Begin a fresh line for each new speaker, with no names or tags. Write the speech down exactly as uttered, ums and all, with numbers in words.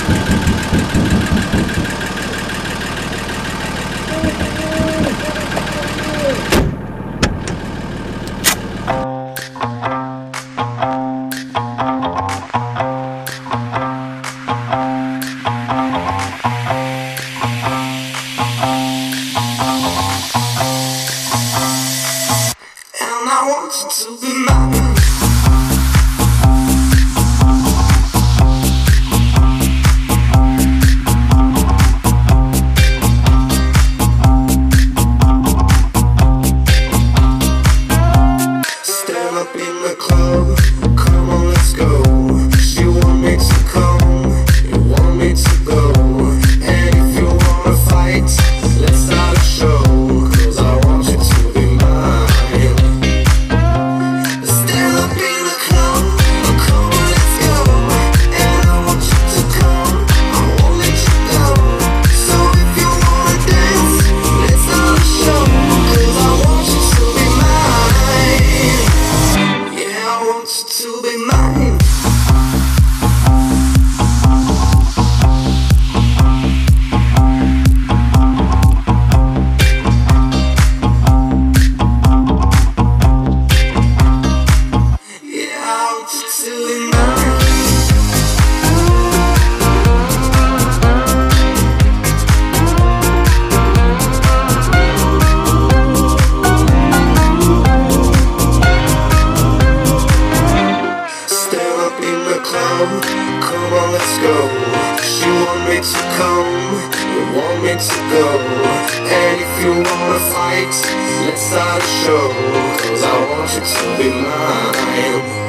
I want you to be mine. Stand up in the club, come on, let's go. She want me to come, you want me to go. And if you wanna fight, let's start a show. Cause I want you to be mine. Stand up in the club, come on, let's go. And I want you to come, I won't let you go. So if you wanna dance, let's start a show. Cause I want you to be mine. Yeah, I want you to be mine. Yeah, I want you to be mine. Stand up in the club, come on, let's go. She want me to come, you want me to go. And if you wanna fight, let's start a show. Cause I want you to be mine.